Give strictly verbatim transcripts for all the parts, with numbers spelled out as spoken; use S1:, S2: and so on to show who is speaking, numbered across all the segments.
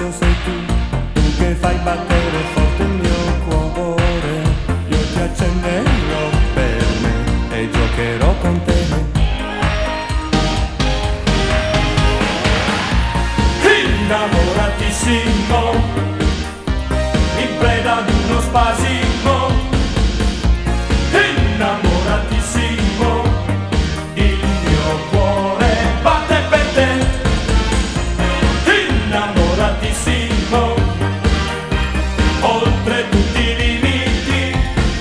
S1: adesso sei tu, tu che fai battere forte il mio cuore. Io ti accenderò per me e giocherò con te. Innamoratissimo, in preda ad uno spasimo. Innamoratissimo, il mio cuore batte per te. Innamoratissimo, oltre tutti i limiti.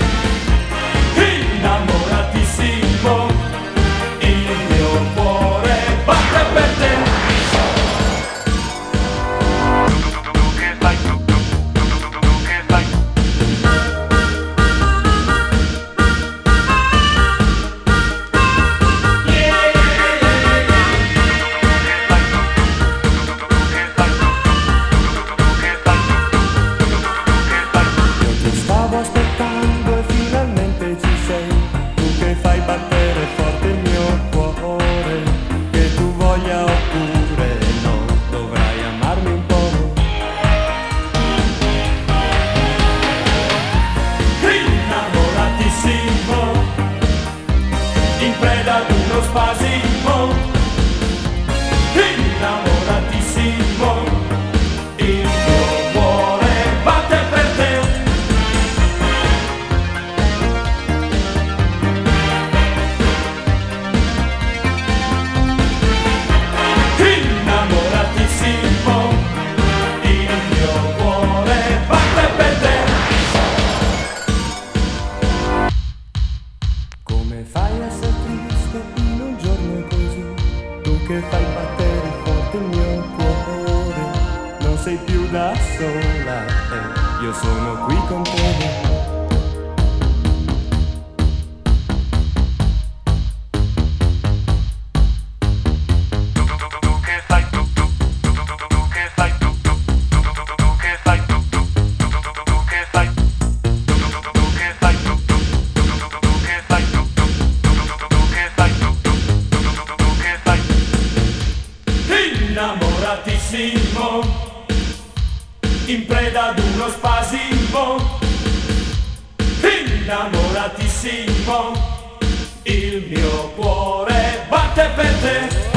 S1: Innamoratissimo, il mio cuore batte per te. Aspettando e finalmente ci sei, tu che fai battere forte il mio cuore, che tu voglia oppure no, dovrai amarmi un po'. Innamoratissimo, in preda ad uno spasimo. Innamoratissimo, il mio cuore batte per te. Come fai a essere triste in un giorno così? Tu che fai battere forte il mio cuore. Non sei più da sola, eh, io sono qui con te. Innamoratissimo, in preda ad uno spasimo. Innamoratissimo, il mio cuore batte per te.